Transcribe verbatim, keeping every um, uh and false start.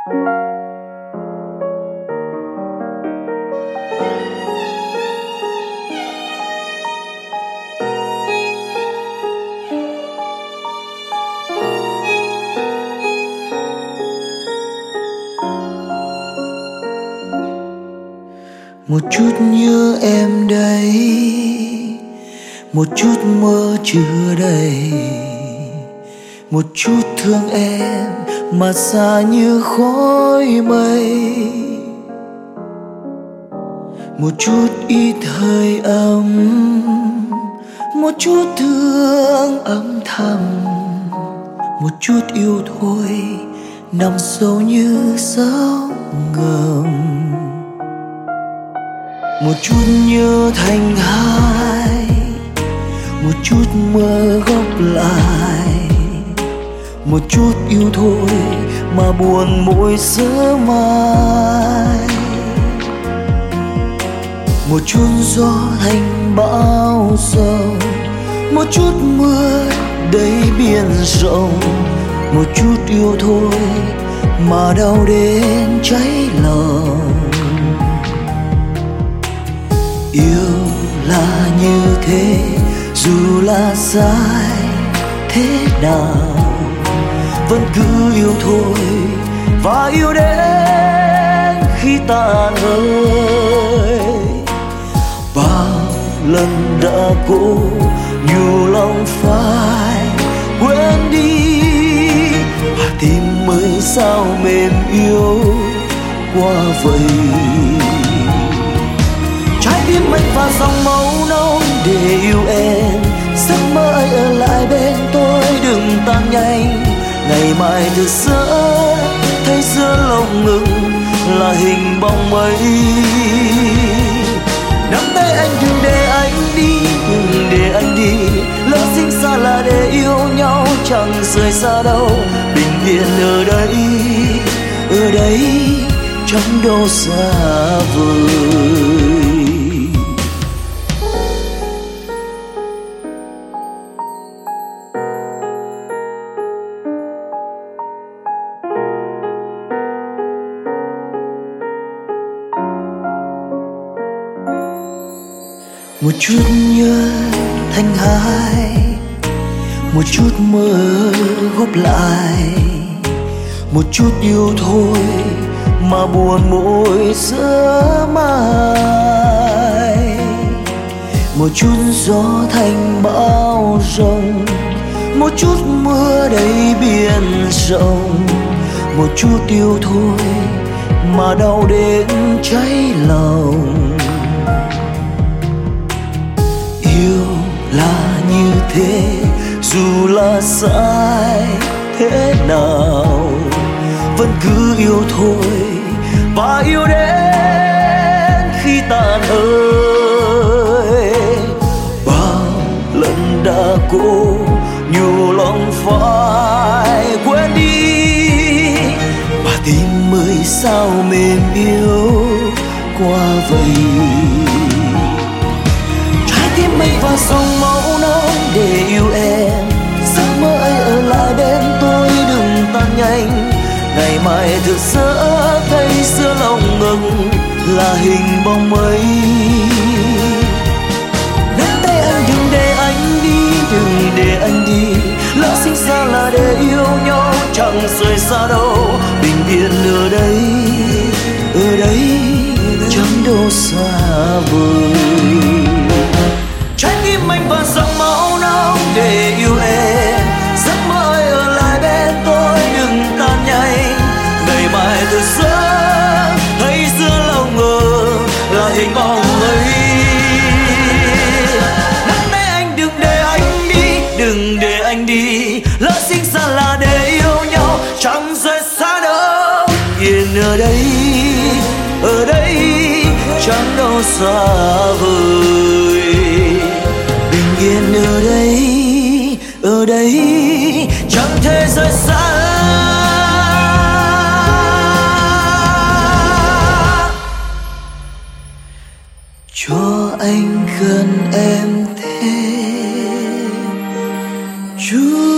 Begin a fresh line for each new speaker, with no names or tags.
Một chút nhớ em đây, một chút mơ chưa đầy, một chút thương em mà xa như khói mây, một chút ít hơi ấm, một chút thương âm thầm, một chút yêu thôi nằm sâu như sóng ngầm. Một chút nhớ thành hai, một chút mơ góp lại, một chút yêu thôi mà buồn mỗi sớm mai. Một chút gió thành bão giông, một chút mưa đầy biển rộng, một chút yêu thôi mà đau đến cháy lòng. Yêu là như thế, dù là sai thế nào vẫn cứ yêu thôi, và yêu đến khi tàn hơi. Bao lần đã cố nhiều lòng phai quên đi, và tim mới sao mềm yếu qua vậy. Trái tim anh và dòng máu nóng để yêu em, giấc mơ ấy ở lại bên tôi đừng tan nhanh. Ngày mai thức giấc thấy giữa lồng ngực là hình bóng mây. Nắm tay anh đừng để anh đi, đừng để anh đi. Lỡ sinh ra là để yêu nhau chẳng rời xa đâu. Bình yên ở đây, ở đây chẳng đâu xa vời. Một chút nhớ thành hai, một chút mơ góp lại, một chút yêu thôi mà buồn mỗi sớm mai. Một chút gió thành bão giông, một chút mưa đầy biển rộng, một chút yêu thôi mà đau đến cháy lòng. Yêu là như thế, dù là sai thế nào vẫn cứ yêu thôi, và yêu đến khi tàn hơi. Bao lần đã cố nhiều lòng phải quên đi, mà tim mới sao mềm yếu qua vậy. Tim anh và dòng máu nóng để yêu em, giấc mơ ấy ở lại bên tôi đừng tan nhanh. Ngày mai thức giấc thấy giữa lòng ngực là hình bóng mây. Nắm tay anh đừng để anh đi, đừng để anh đi. Lỡ sinh ra là để yêu nhau chẳng rời xa đâu. Bình yên ở đây, ở đây chẳng đâu xa vời. Trái tim anh và dòng máu nóng để yêu em, giấc mơ ấy ở lại bên tôi đừng tan nhanh. Ngày mai thức giấc thấy giữa lòng ngực là hình bóng ấy. Nắm tay anh đừng để anh đi, đừng để anh đi. Lỡ sinh ra là để yêu nhau chẳng rời xa đâu. Yên ở đây, ở đây chẳng đâu xa vời. Bình yên ở đây, ở đây chẳng thể rời xa. Cho anh gần em thêm chút.